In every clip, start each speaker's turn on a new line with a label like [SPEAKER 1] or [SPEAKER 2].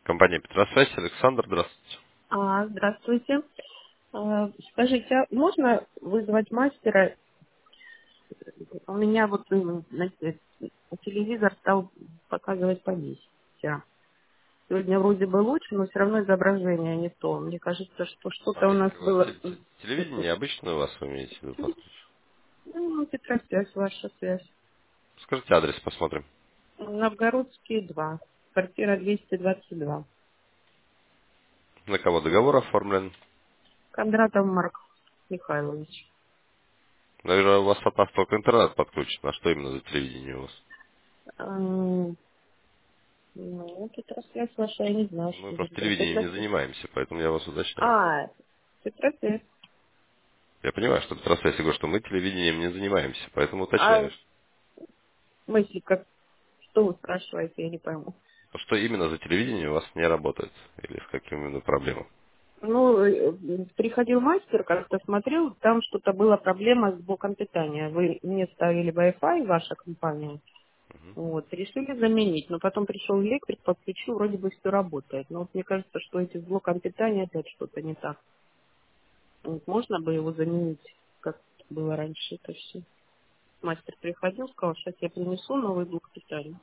[SPEAKER 1] Компания Петросвязь, Александр, здравствуйте.
[SPEAKER 2] Здравствуйте. Скажите, а можно вызвать мастера? У меня вот знаете, телевизор стал показывать по 10 вчера. Сегодня вроде бы лучше, но все равно изображение не то. Мне кажется, что
[SPEAKER 1] А
[SPEAKER 2] что-то у нас
[SPEAKER 1] если у вас
[SPEAKER 2] было...
[SPEAKER 1] телевидение обычно у вас вы имеете в виду подключено?
[SPEAKER 2] Ну, Петросвязь, ваша связь.
[SPEAKER 1] Скажите адрес, посмотрим.
[SPEAKER 2] Новгородские 2, квартира 222.
[SPEAKER 1] На кого договор оформлен?
[SPEAKER 2] Кондратов Марк Михайлович.
[SPEAKER 1] Наверное, у вас от нас только интернет подключен. А что именно за телевидение у вас?
[SPEAKER 2] М, Ну, Петросвязь ваша, я не знаю,
[SPEAKER 1] Мы
[SPEAKER 2] что за
[SPEAKER 1] просто телевидением не
[SPEAKER 2] Петросвязь.
[SPEAKER 1] занимаемся, поэтому я вас уточняю.
[SPEAKER 2] А, Петросвязь.
[SPEAKER 1] Я понимаю, что Петросвязь, я говорю, что мы телевидением не занимаемся, поэтому
[SPEAKER 2] А
[SPEAKER 1] уточняю.
[SPEAKER 2] мысли как, что вы спрашиваете, я не пойму.
[SPEAKER 1] Что именно за телевидение у вас не работает? Или с каким именно проблемам?
[SPEAKER 2] Ну, приходил мастер, как-то смотрел, там что-то была проблема с блоком питания. Вы мне ставили Wi-Fi, ваша компания, вот, решили заменить. Но потом пришел электрик, подключил, вроде бы все работает. Но вот мне кажется, что эти с блоком питания опять что-то не так. Вот, можно бы его заменить, как было раньше это все. Мастер приходил, сказал, сейчас я принесу новый блок питания.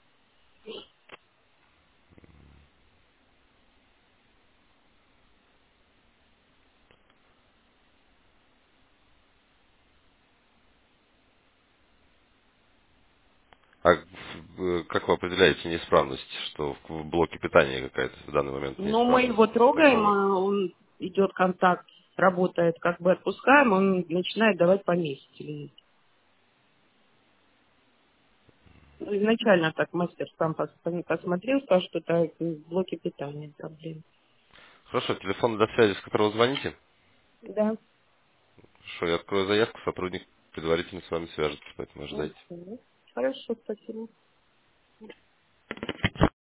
[SPEAKER 1] А как вы определяете неисправность, что в блоке питания какая-то в данный момент
[SPEAKER 2] Но мы
[SPEAKER 1] неисправность?
[SPEAKER 2] его
[SPEAKER 1] С
[SPEAKER 2] трогаем,
[SPEAKER 1] какого?
[SPEAKER 2] а он идет контакт, работает, как бы отпускаем, он начинает давать по месяцу. Ну, изначально так мастер сам посмотрел, сказал, что это в блоке питания проблема.
[SPEAKER 1] Хорошо, телефон для связи, с которого звоните.
[SPEAKER 2] Да.
[SPEAKER 1] Хорошо, я открою заявку, сотрудник предварительно с вами свяжется, поэтому ожидайте.
[SPEAKER 2] Мгм. Хорошо, спасибо.